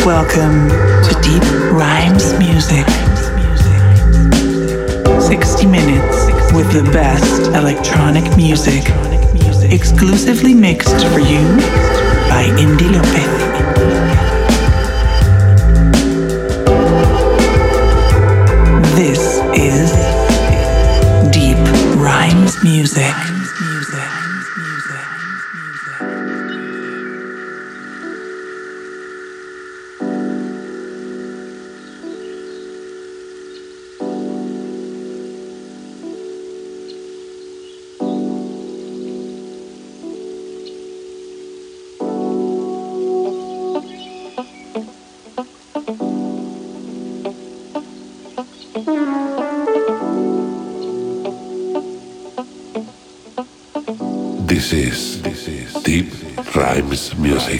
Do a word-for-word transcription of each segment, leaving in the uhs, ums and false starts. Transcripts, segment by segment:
Welcome to Deep Rhymes Music. sixty minutes with the best electronic music. Exclusively mixed for you by Indy Lopez. This is Deep Rhymes Music. This is, this is Deep Rhymes Music.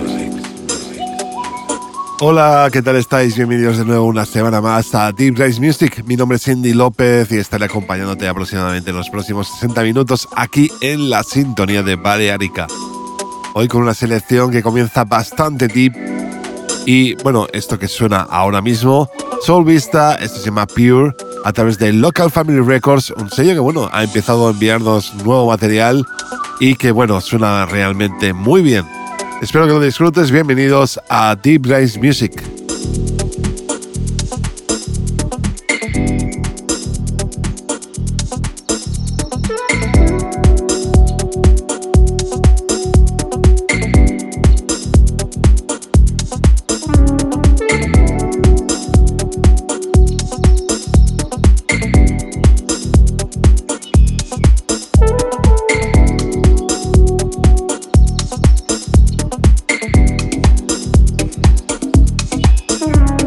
Hola, ¿qué tal estáis? Bienvenidos de nuevo una semana más a Deep Rhymes Music. Mi nombre es Indy López y estaré acompañándote aproximadamente en los próximos sesenta minutos aquí en la sintonía de Balearica. Hoy con una selección que comienza bastante deep y, bueno, esto que suena ahora mismo, Soul Vista, esto se llama Pure, a través de Local Family Records, un sello que, bueno, ha empezado a enviarnos nuevo material y que, bueno, suena realmente muy bien. Espero que lo disfrutes. Bienvenidos a Deep Rhymes Music. We'll be right back.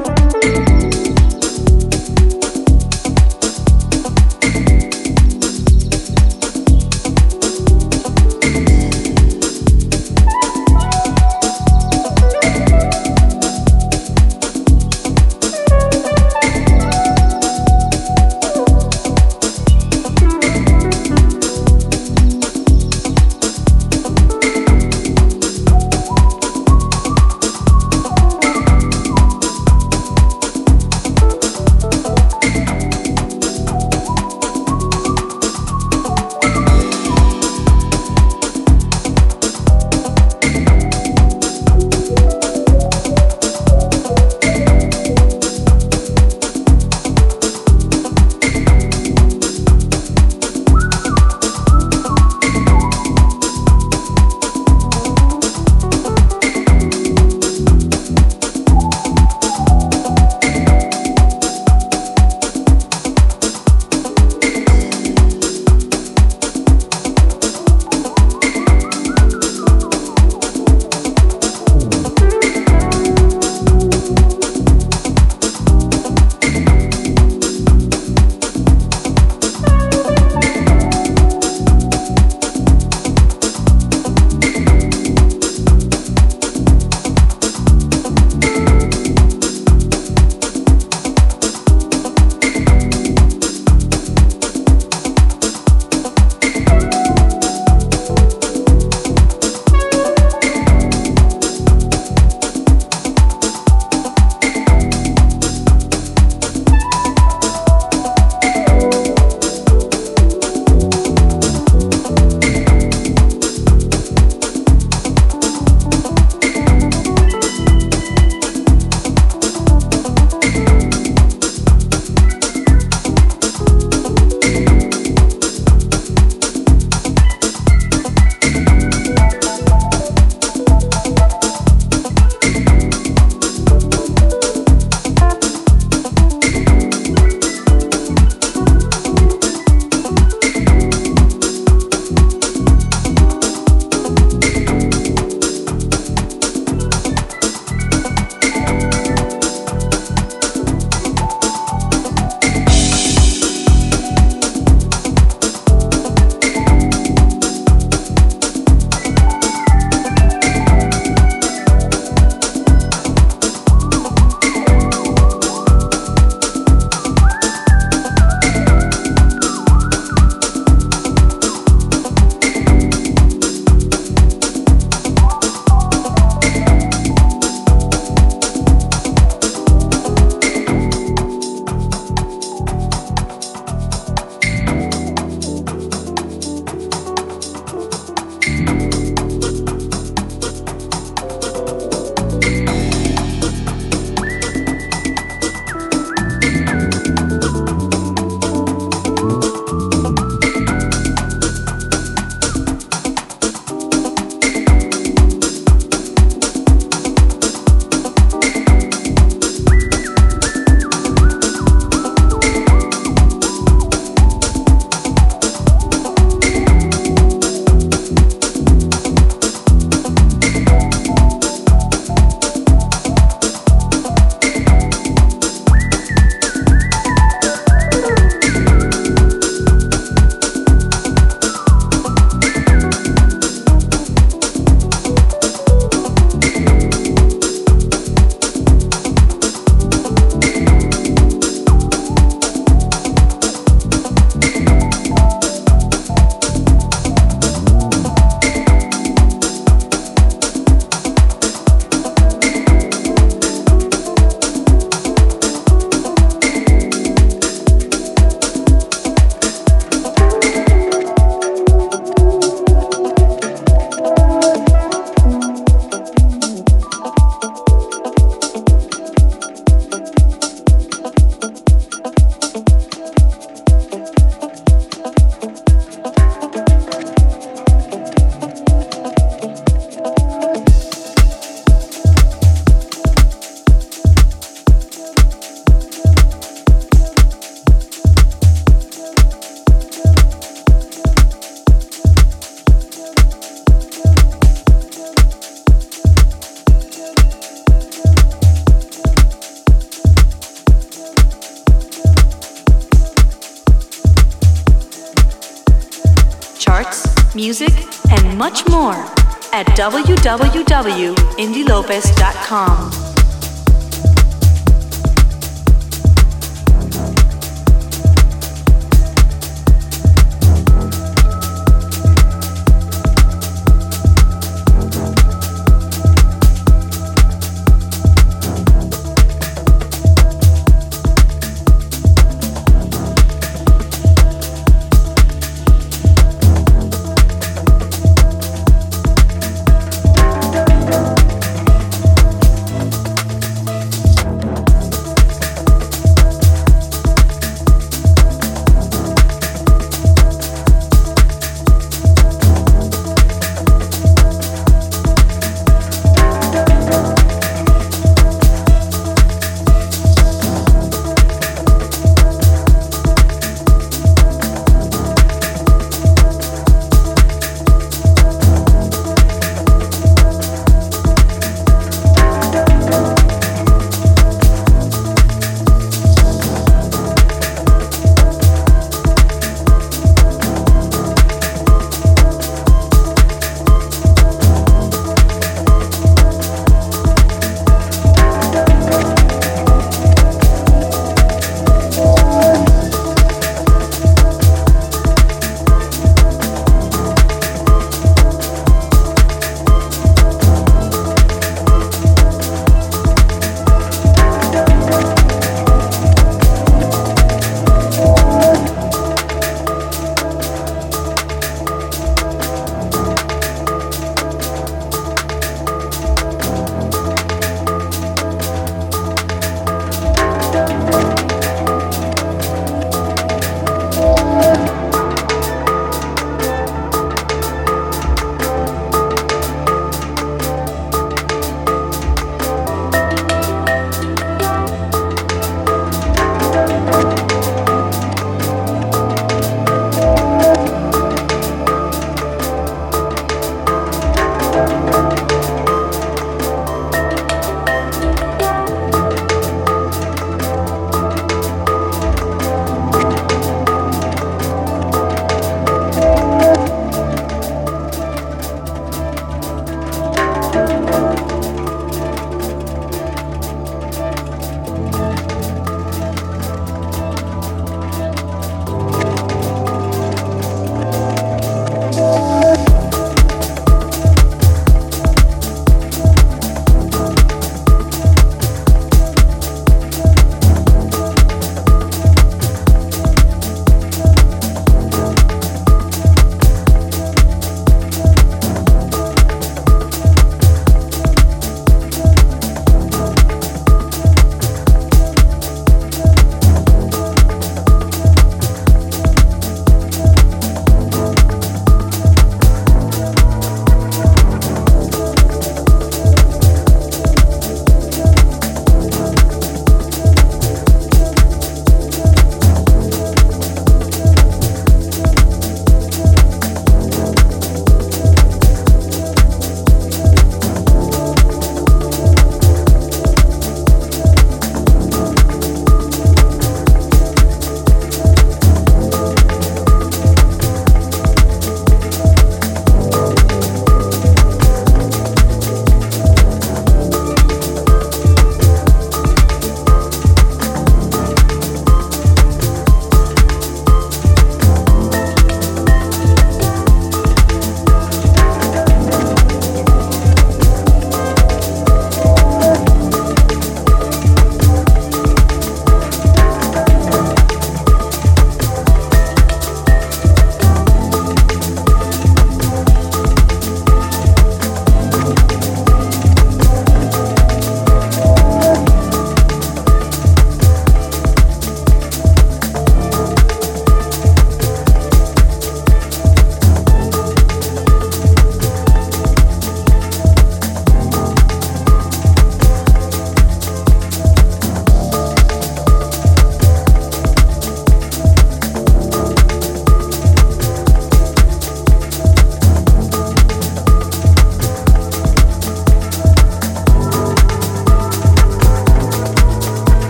music, and much more at w w w dot indy lopez dot com.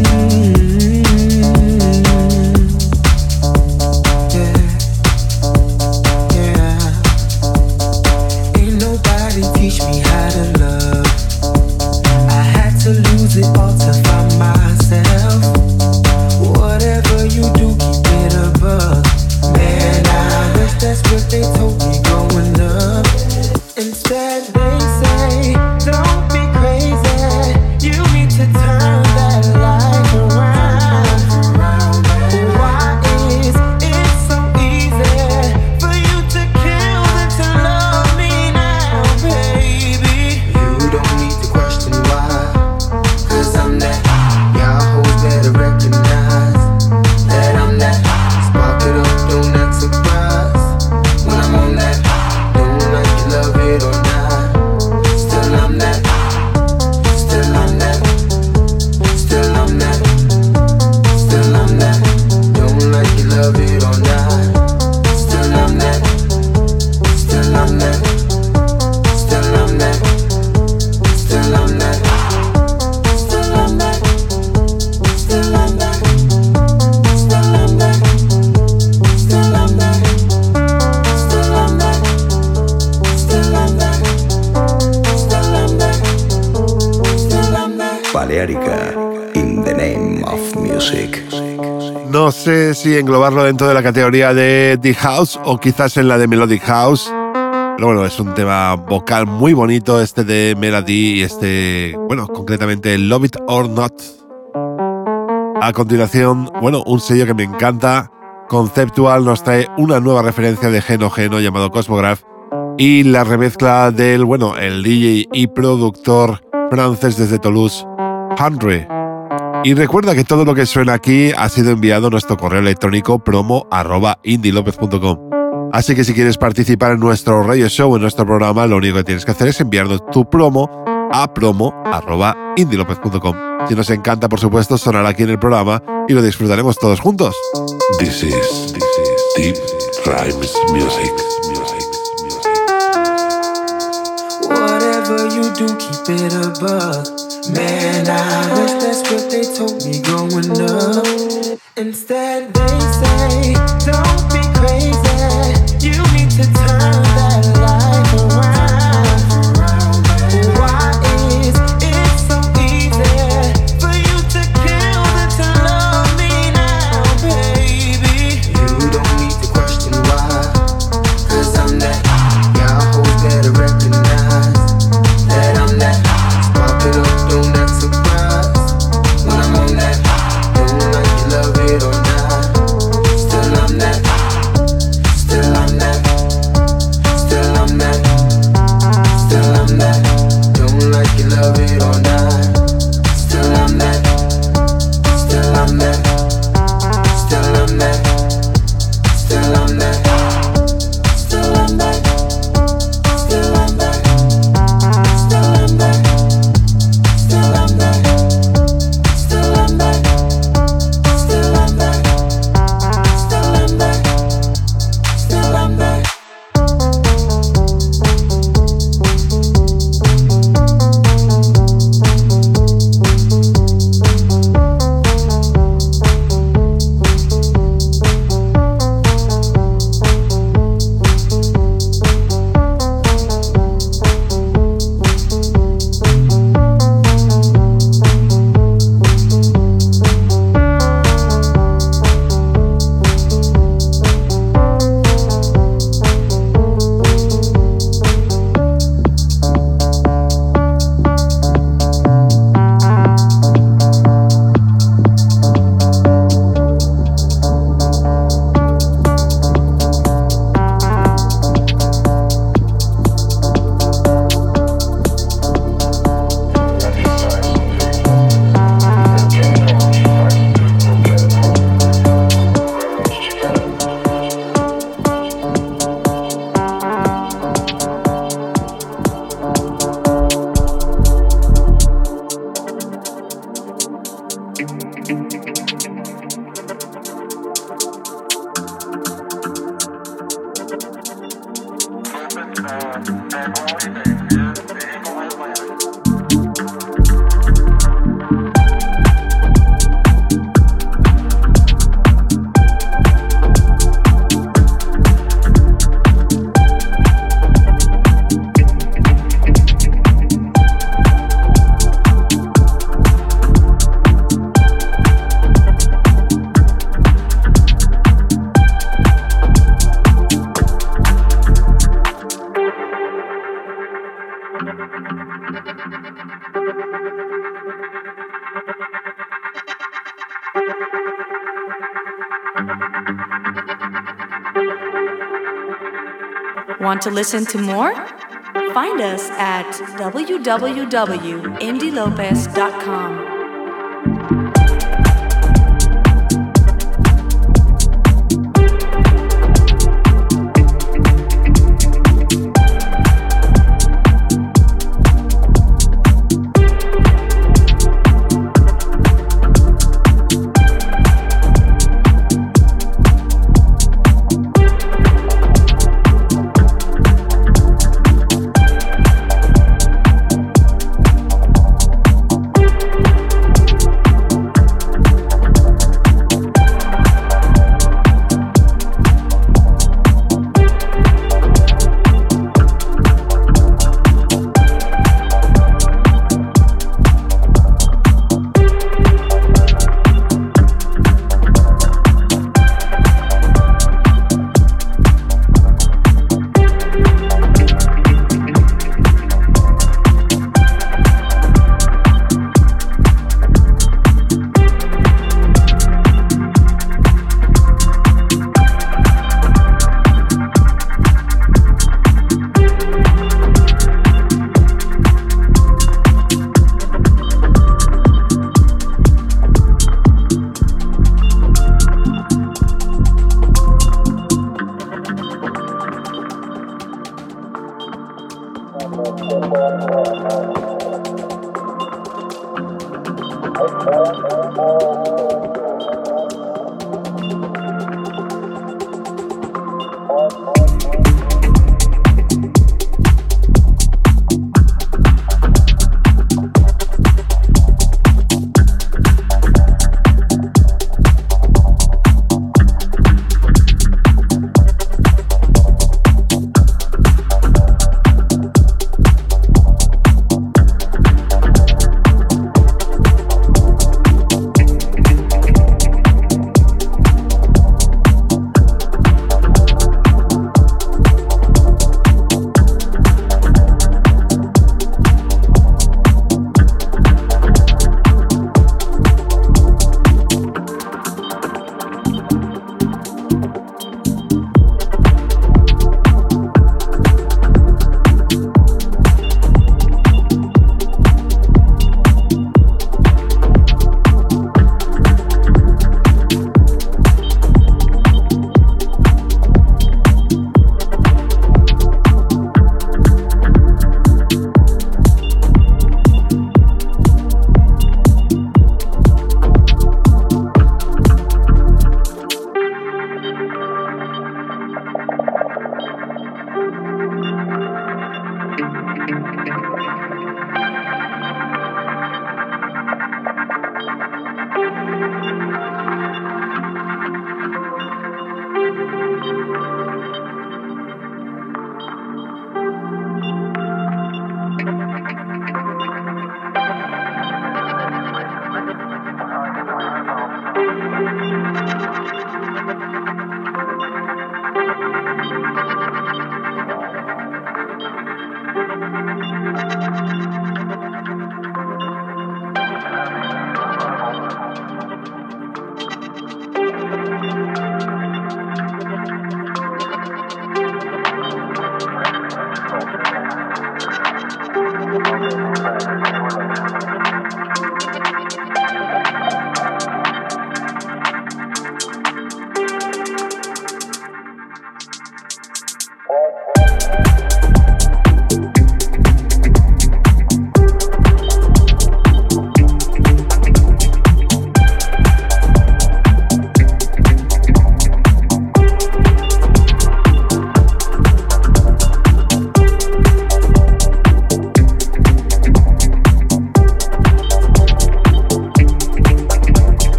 Balearica, in the name of music. No sé si englobarlo dentro de la categoría de Deep House o quizás en la de Melodic House. Pero bueno, es un tema vocal muy bonito este de Melody y este, bueno, concretamente Love It or Not. A continuación, bueno, un sello que me encanta, Conceptual, nos trae una nueva referencia de Geno Geno llamado Cosmograph y la remezcla del, bueno, el D J y productor francés desde Toulouse, Henry. Y recuerda que todo lo que suena aquí ha sido enviado a nuestro correo electrónico promo arroba indilopez punto com. Así que si quieres participar en nuestro radio show, en nuestro programa, lo único que tienes que hacer es enviarnos tu promo a promo arroba indilopez punto com. Si nos encanta, por supuesto, sonar aquí en el programa y lo disfrutaremos todos juntos. This is, this is Deep Rhymes Music. Music. Whatever you do, keep it a buck. Man, I wish that's what they told me growing up. Instead they say, don't be crazy, you need to turn that life around. Why is it so easy for you to kill and to love me now, baby? You don't need to question why, cause I'm that. Y'all hoes better recognize that I'm that. Spark it up, don't act surprised when I'm on that. Don't like you love it or not, still I'm that. Still I'm that. Still I'm that. Still I'm that. Don't like you love it or not, still I'm that. Still I'm that. Still I'm that. Still I'm that. Still I'm that. Still I'm that. Still I'm that. Still I'm that. Still I'm that. Still I'm that. Still I'm that. Still I'm that. Want to listen to more? Find us at w w w dot indy lopez dot com.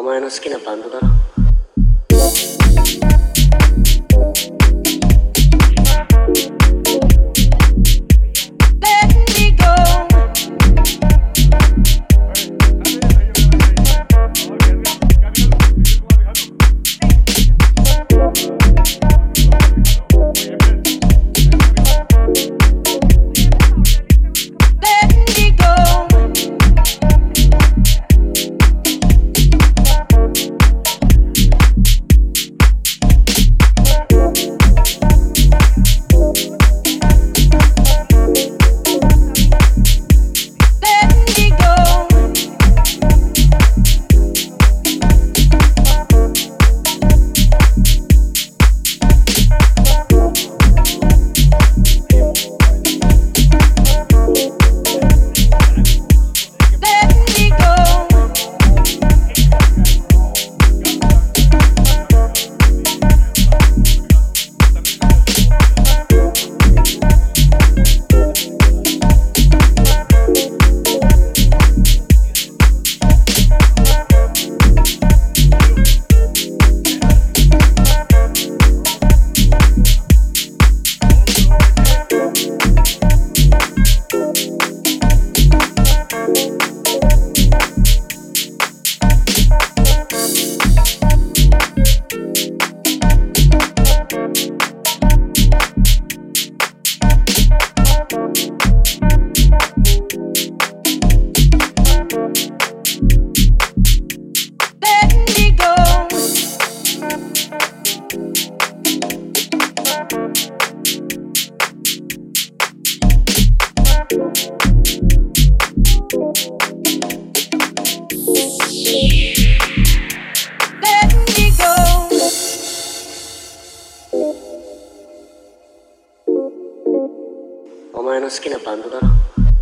前の好きなバンドだろ。お前の好きなバンドだろ。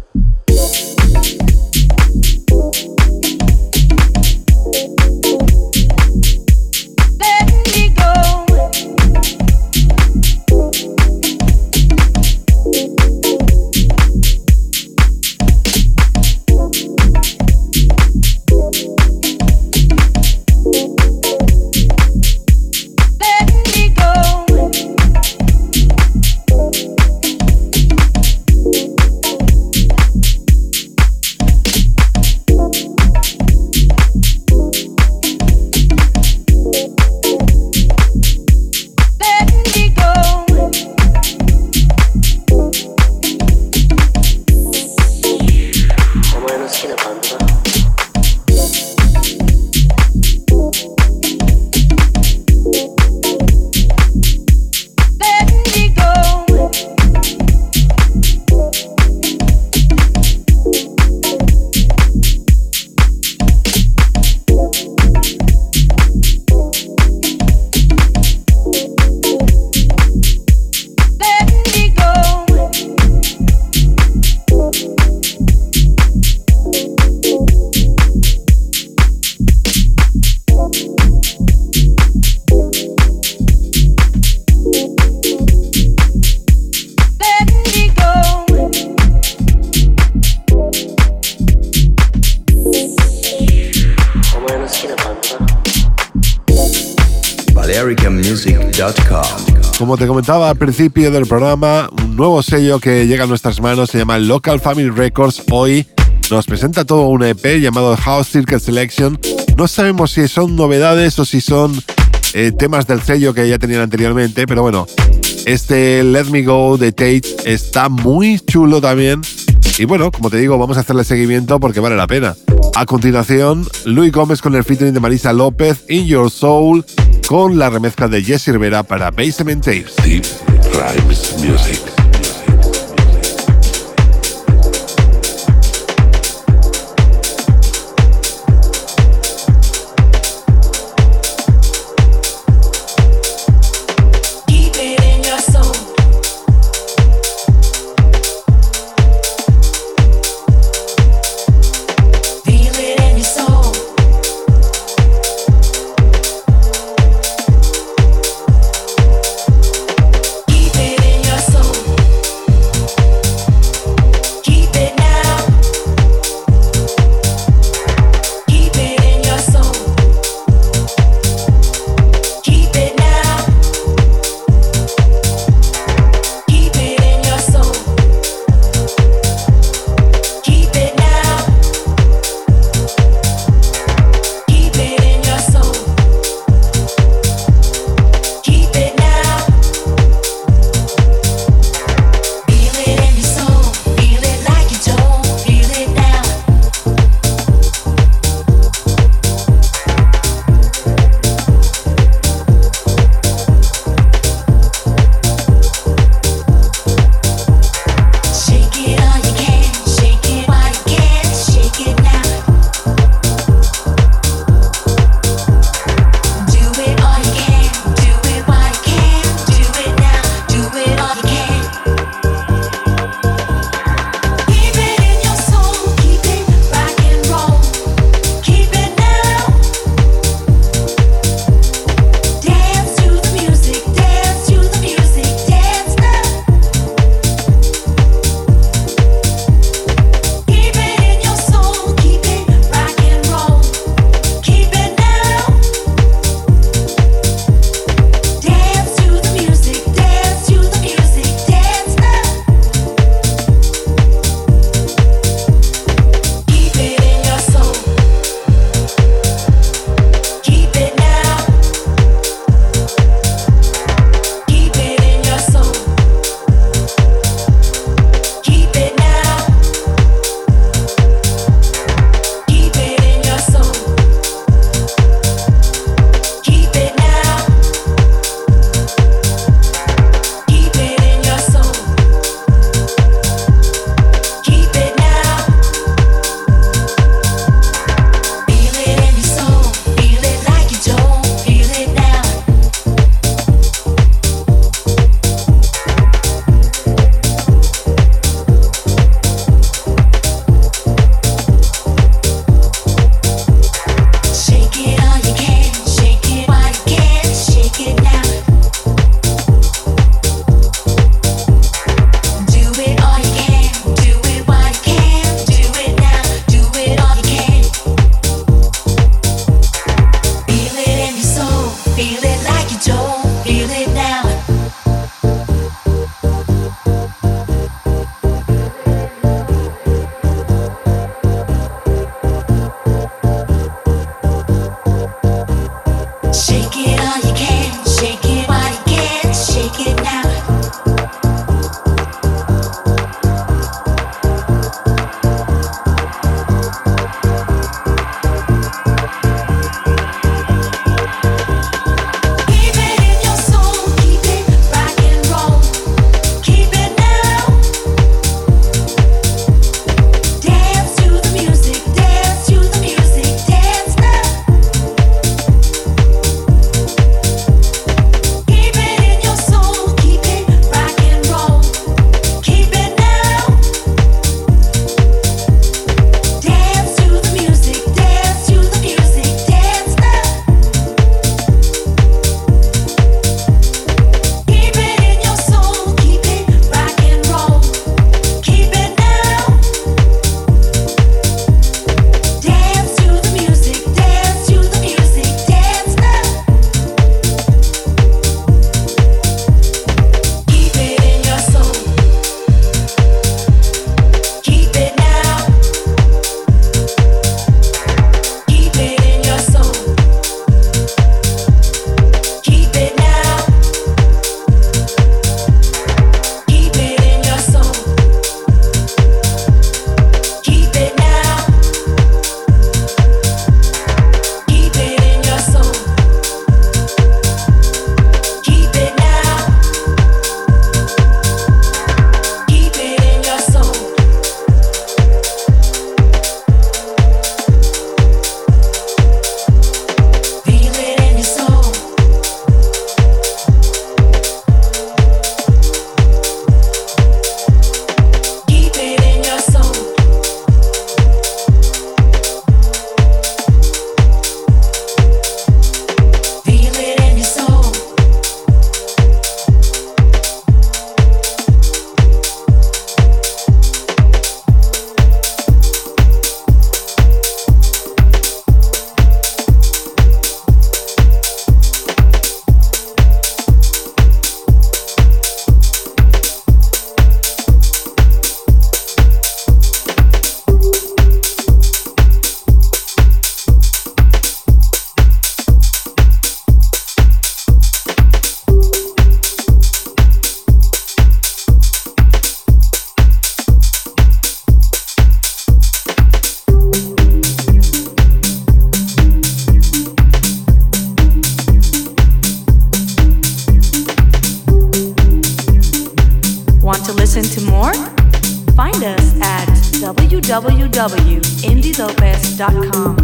Como te comentaba al principio del programa, un nuevo sello que llega a nuestras manos se llama Local Family Records. Hoy nos presenta todo un E P llamado House Circuit Selection. No sabemos si son novedades o si son eh, temas del sello que ya tenían anteriormente, pero bueno, este Let Me Go de Tate está muy chulo también. Y bueno, como te digo, vamos a hacerle seguimiento porque vale la pena. A continuación, Luis Gómez con el featuring de Marisa López, In Your Soul, con la remezcla de Jesse Rivera para Basement Tapes. Deep Rhymes Music. Keep it in your soul. Find us at w w w dot indy lopez dot com.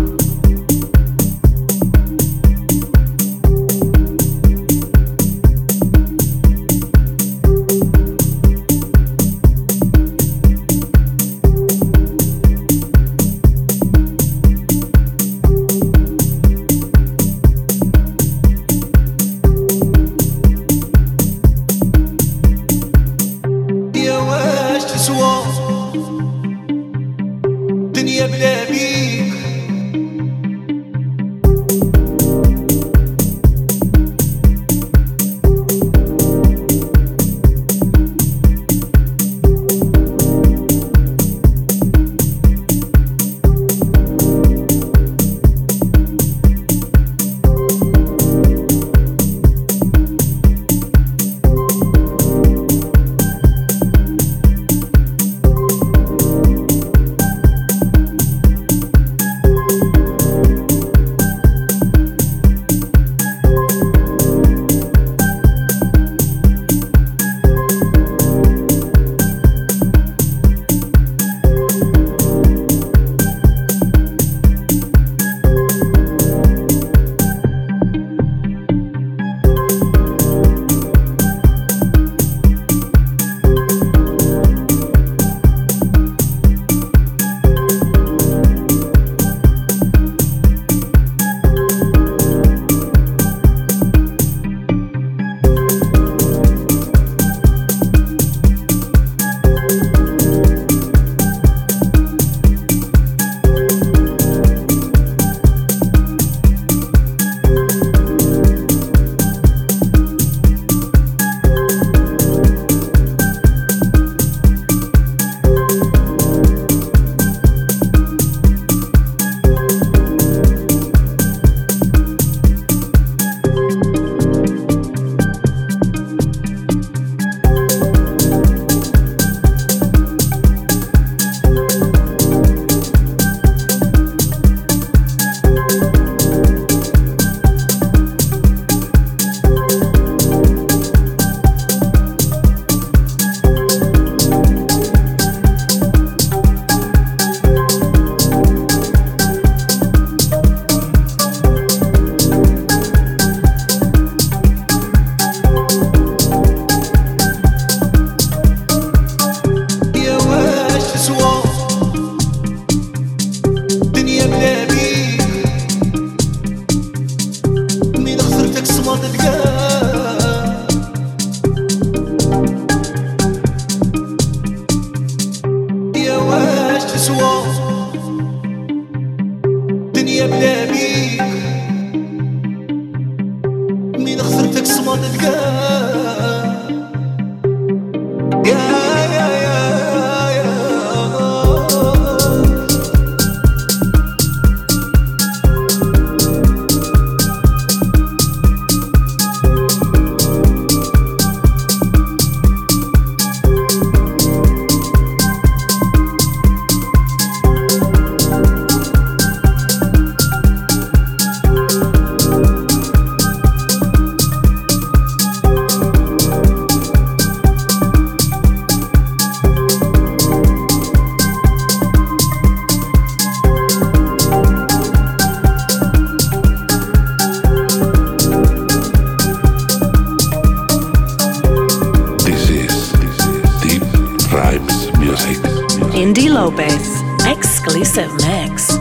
Indy Lopez, exclusive mix.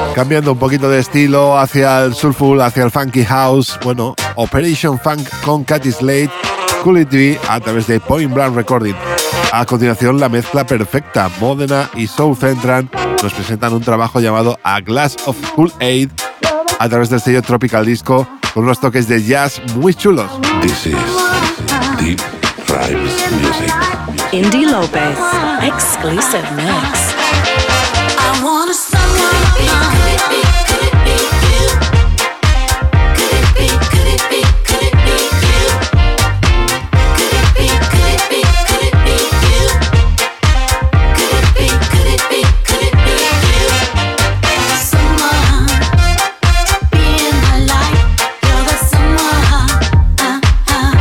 Cambiando un poquito de estilo hacia el soulful, hacia el funky house, bueno, Operation Funk con Katy Slade, Cool It Be a través de Point Blank Recording. A continuación, la mezcla perfecta, Modena y Soul Central nos presentan un trabajo llamado A Glass of Kool-Aid a través del sello Tropical Disco con unos toques de jazz muy chulos. This is Deep Rhymes Music. Indy Lopez, exclusive mix. I wanna someone. Could it be? Could it be you? Could it be? Could it be? Could it be you? Could it be? Could it be? Could it be you? Could it be? Could it be? Could it be you? Someone be in my life. You're the someone. Uh, uh.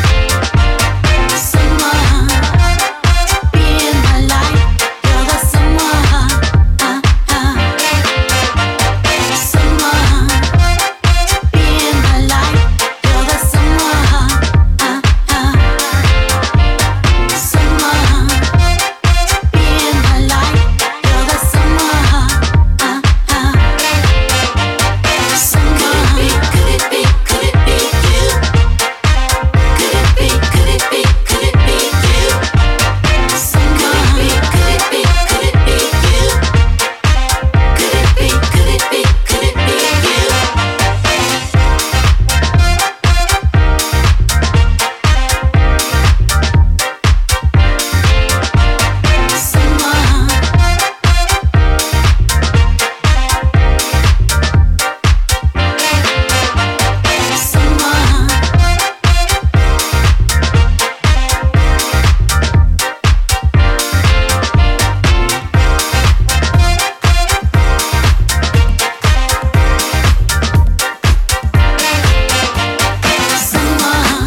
Someone be in my life. You're the someone. Uh, uh. Someone be in my life. You're the someone. Uh, uh. Someone be in my life. You're the someone. Uh, uh. Someone. Could it be? Could it be you? Could it be? Could it be? Could it be you? Someone. Could it be? Could it be you? Could it be? Could it be? Could it be you? Someone. Someone. Someone.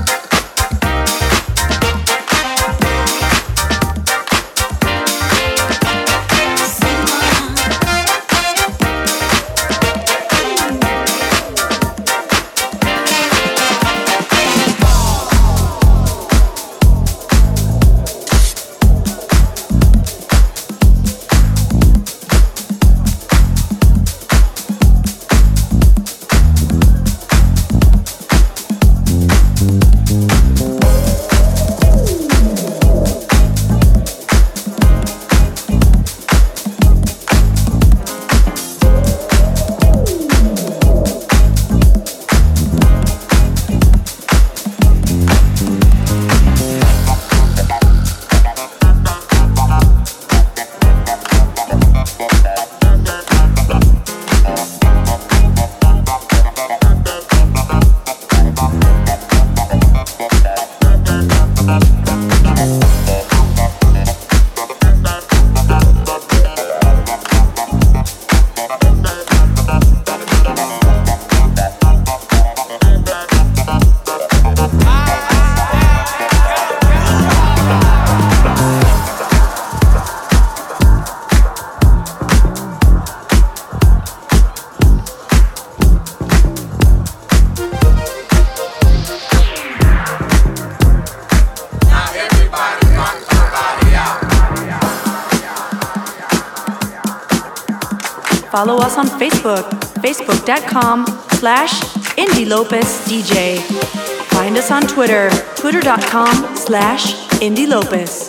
Follow us on Facebook, facebook.com slash Indy Lopez DJ. Find us on Twitter, twitter.com slash Indy Lopez.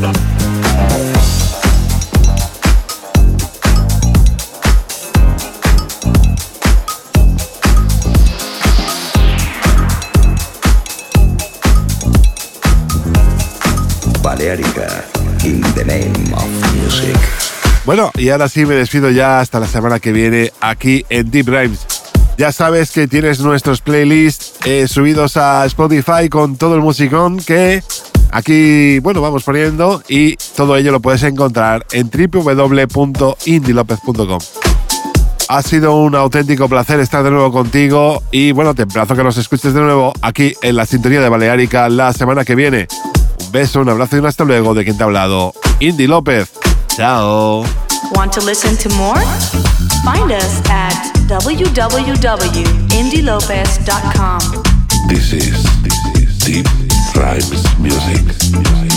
Balearica, in the name of music. Bueno, y ahora sí me despido ya hasta la semana que viene aquí en Deep Rhymes. Ya sabes que tienes nuestros playlists eh, subidos a Spotify con todo el musicón que aquí, bueno, vamos poniendo, y todo ello lo puedes encontrar en w w w punto indy lopez punto com. Ha sido un auténtico placer estar de nuevo contigo y bueno, te emplazo que nos escuches de nuevo aquí en la sintonía de Balearica la semana que viene. Un beso, un abrazo y un hasta luego de quien te ha hablado, Indy López. Chao. Want to listen to more? Find us at w w w dot indy lopez dot com. This is, this is Deep Rhymes Music. Music.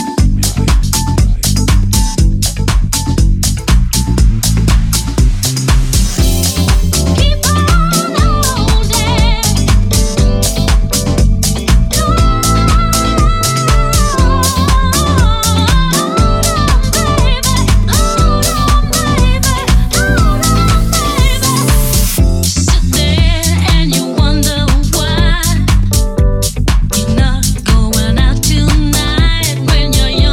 Going out tonight when you're young.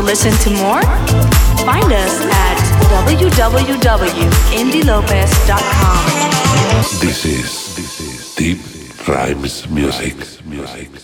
listen to more? Find us at w w w dot indie lopez dot com. This is, this is Deep Rhymes Music. Music.